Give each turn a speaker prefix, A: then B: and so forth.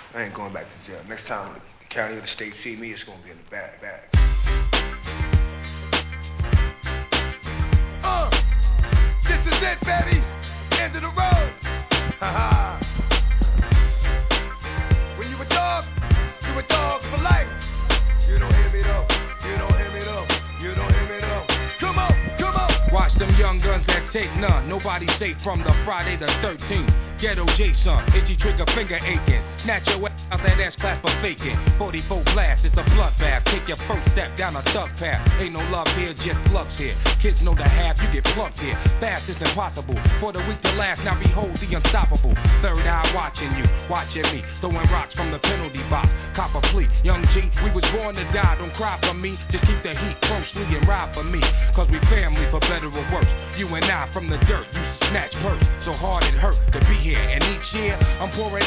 A: I ain't going back to jail. Next time the county or the state see me, it's gonna be in the bag.
B: Uh, this is it, baby. End of the road. Haha. When you a dog for life. You don't hear me though. You don't hear me though. You don't hear me though. Come on, come on.
C: Watch them young guns that take none. Nobody safe from the Friday the 13th. Ghetto Jason, itchy trigger finger aching. Snatch your ass out that S-class for faking. 44 blast, it's a bloodbath. Take your first step down a thug path. Ain't no love here, just flux here. Kids know the half, you get plucked here. Fast is impossible. For the weak to last, now behold the unstoppable. Third eye watching you, watching me. Throwing rocks from the penalty box. Cop a plea. Young G, we was born to die. Don't cry for me. Just keep the heat closely and ride for me. Cause we family for better or worse. You and I from the dirt used to snatch purse. So hard it hurt to be here. And each year, I'm pouring